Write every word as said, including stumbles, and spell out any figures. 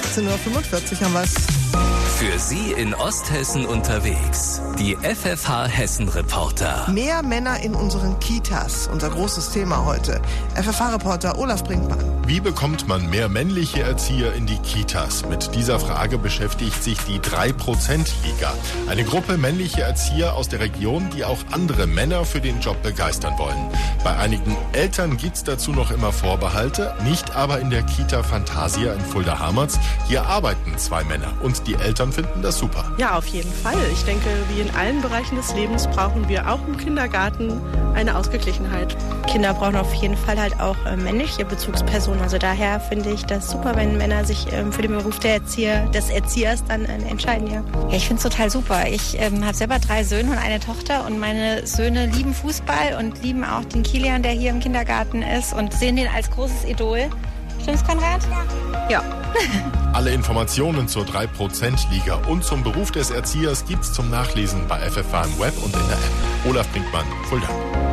achtzehn Uhr fünfundvierzig haben wir es. Für Sie in Osthessen unterwegs. Die F F H Hessen-Reporter. Mehr Männer in unseren Kitas. Unser großes Thema heute. F F H-Reporter Olaf Brinkmann. Wie bekommt man mehr männliche Erzieher in die Kitas? Mit dieser Frage beschäftigt sich die drei Prozent Liga. Eine Gruppe männliche Erzieher aus der Region, die auch andere Männer für den Job begeistern wollen. Bei einigen Eltern gibt's dazu noch immer Vorbehalte, nicht aber in der Kita Fantasia in Fulda-Hamerz. Hier arbeiten zwei Männer und die Eltern finden das super. Ja, auf jeden Fall. Ich denke, wie in allen Bereichen des Lebens brauchen wir auch im Kindergarten eine Ausgeglichenheit. Kinder brauchen auf jeden Fall halt auch äh, männliche Bezugspersonen. Also daher finde ich das super, wenn Männer sich ähm, für den Beruf der Erzieher, des Erziehers dann äh, entscheiden, ja. Ja, ich finde es total super. Ich ähm, habe selber drei Söhne und eine Tochter und meine Söhne lieben Fußball und lieben auch den Kilian, der hier im Kindergarten ist und sehen den als großes Idol. Stimmt's, Konrad? Ja. Ja. Alle Informationen zur drei Prozent Liga und zum Beruf des Erziehers gibt's zum Nachlesen bei F F H im Web und in der App. Olaf Brinkmann, Fulda.